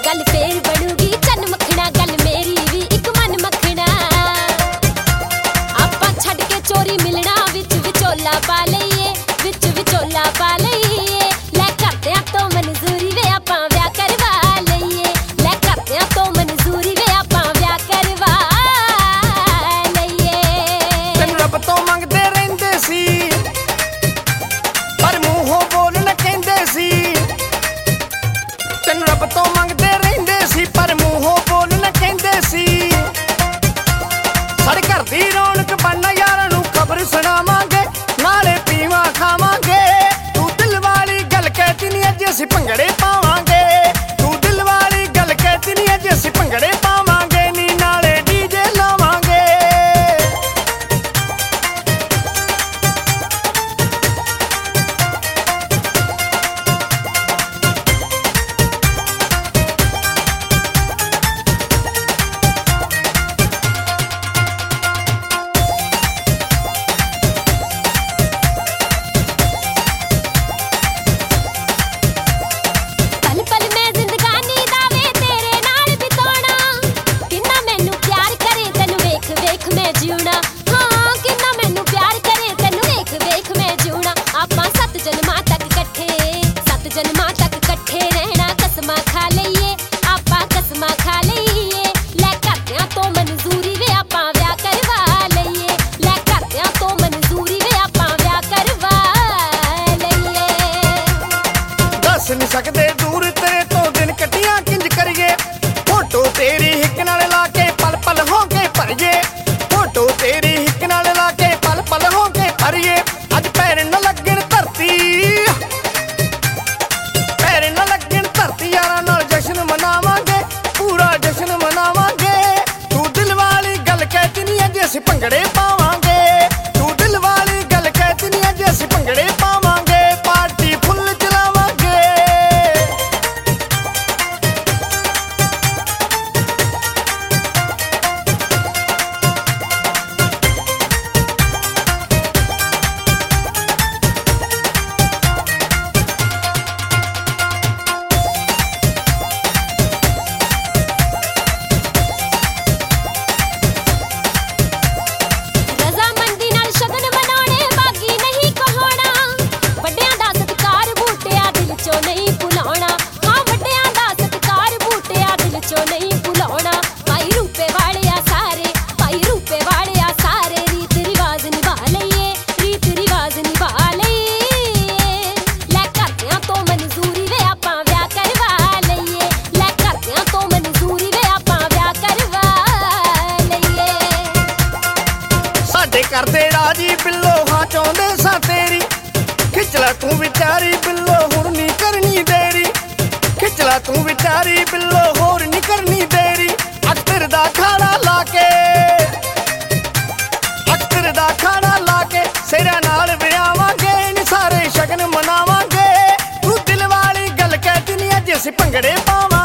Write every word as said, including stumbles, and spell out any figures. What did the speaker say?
गल फेर बनूगी चन मखना गल मेरी भी एक मन मखना आपां छड्ड के चोरी मिलना विच विचोला पा लईए विच विचोला पा लईए लै करदियां तो मंजूरी वे आपां विआह करवा लईए लै करदियां तो मंजूरी वे आपां विआह करवा लईए तैनूं रब तो मंगदे रहिंदे सी पर मूंहों बोलण कहंदे सी तैनूं रब तो मंगदे रहिंदे सी पर मूंहों बोलण कहंदे सी साडे घर दी रौनक बनना यारां नूं खबर सुणावांगे नाले पीवां खावांगे तू दिल वाली गल कहती नी अज असीं भंगड़े पावांगे तू दिल वाली गल कहती नी अज असीं भंगड़े पावांगे नी नाले डीजे लावांगे पल पल मैं जिंदगानी दावे तेरे नाल बिताउणा किन्ना मैनू प्यार करे तैनू वेख वेख मैं जीउणा हाँ किन्ना मैनू प्यार करे तैनू वेख वेख मैं जीउणा आपां सत जन्मां तक कट्ठे सत जन्मां तक कट्ठे रहना कसमां खा लईए आपां कसमां खा लईए लै करदियां तो मंजूरी वे आपां विआह करवा लईए लै करदियां तो मंजूरी वे आपां विआह करवा लईए दस नहीं सकदे दूर तेरे तो दिन कटियां किंज करिए फोटो तेरी हिक नाल ला के पल पल हो के भरिए फोटो तेरी हिक नाल ला के पल पल हो के भरिए अज पैर न लगन धरती पैर न लगन धरती यारां नाल जश्न मनावांगे पूरा जश्न मनावांगे तू दिल वाली गल कहती नी अज असीं भंगड़े पावांगे तू दिल वाली गल कहती नी अज असीं भंगड़े पावांगे पार्टी फुੱਲ चलावांगे रज़ामंदी नाल शगन मनाउणे बागी नहीं कहाउणा वड्डियां दा सत्कार बूटिया दिल चों नहीं भुलाउणा हाँ वड्डियां दा सत्कार बूटिया दिल चों नहीं भुलाउणा भाई रूपे वालिया सारे भाई रूपे वालिया सारे रीत रिवाज निभा लईए रीत रिवाज निभा लईए लै करदियां तो मंजूरी वे आपां विआह करवा लईए लै करदियां तो मंजूरी वे आपां विआह करवा लईए ਸਾਡੇ ਕਰਦੇ ਰਾਜੀ ਬਿੱਲੋ ਹਾਂ ਚਾਹੁੰਦੇ ਸਾਂ ਤੇਰੀ ਖਿੱਚ ਲੈ ਤੂੰ ਵਿਚਾਰੀ ਬਿੱਲੋ ਹੁਣ ਨਹੀਂ ਕਰਨੀ ਦੇਰੀ ਖਿੱਚ ਲੈ ਤੂੰ ਵਿਚਾਰੀ ਬਿੱਲੋ ਹੋਰ ਨਹੀਂ ਕਰਨੀ ਦੇਰੀ ਅਖਤਰ ਦਾ ਖਾਣਾ ਲਾ ਕੇ ਅਖਤਰ ਦਾ ਖਾਣਾ ਲਾ ਕੇ ਸਿਰਾਂ ਨਾਲ ਵਿਆਵਾਂਗੇ ਨੀ ਸਾਰੇ ਸ਼ਗਨ ਮਨਾਵਾਂਗੇ ਤੂੰ ਦਿਲ ਵਾਲੀ ਗੱਲ ਕਹਿਤੀ ਨੀ ਅੱਜ ਅਸੀਂ ਭੰਗੜੇ ਪਾਵਾਂਗੇ